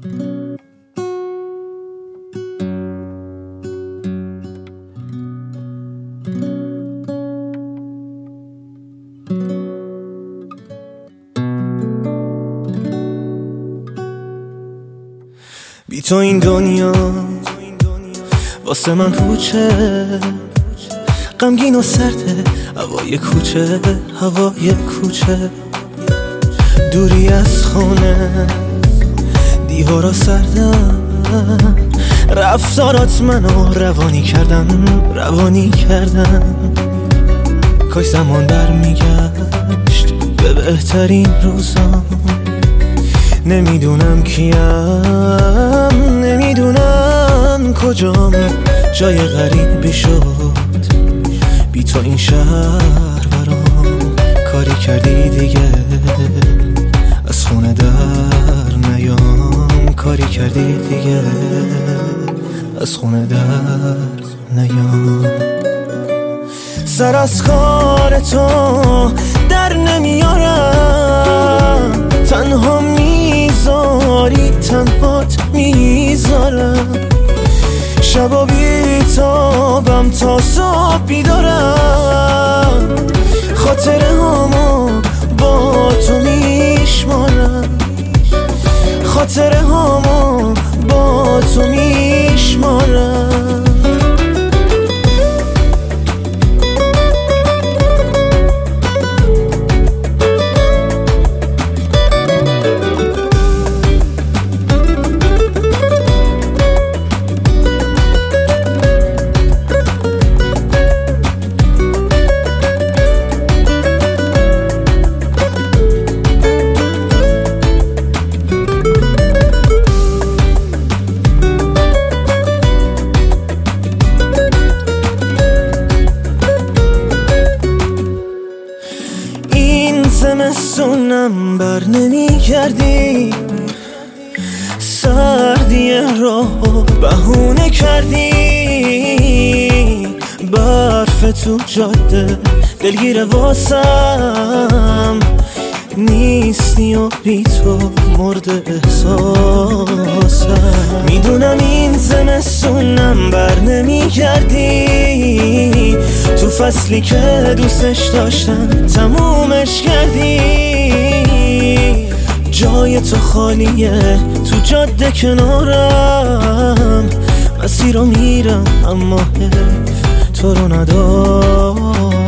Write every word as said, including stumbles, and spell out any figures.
بی تو این دنیا واسه من پوچه، غمگین و سرده هوای کوچه، هوای کوچه. دوری از خونه، دیوارا سردن، رفتارات منو روانی کردن، روانی کردن. کاش زمان برمیگشت به بهترین روزام. نمیدونم کیم، نمیدونم کجام، جای غریبی شد بی تو این شهر برام. کاری کردی دیگه از خونه در نیام، کاری کردی دیگه از خونه در نیام. سر از کار تو در نمیارم، تنها میذاری تنهات میذارم. شبا بیتابم تا صبح بیدارم، خاطره هامو با تو میشمارم، خاطره هامو با تو میشمارم. زمستونم بر نمی کردی، سردی راهو بهونه کردی. برف تو جاده دلگیر واسم نیستی و بی تو مرد احساسم. میدونم این زمستونم بر نمی کردی، تو فصلی که دوستش داشتم تمومش کردی. جای تو خالیه تو جاده کنارم، مسیر رو میرم اما حیف تو رو ندارم.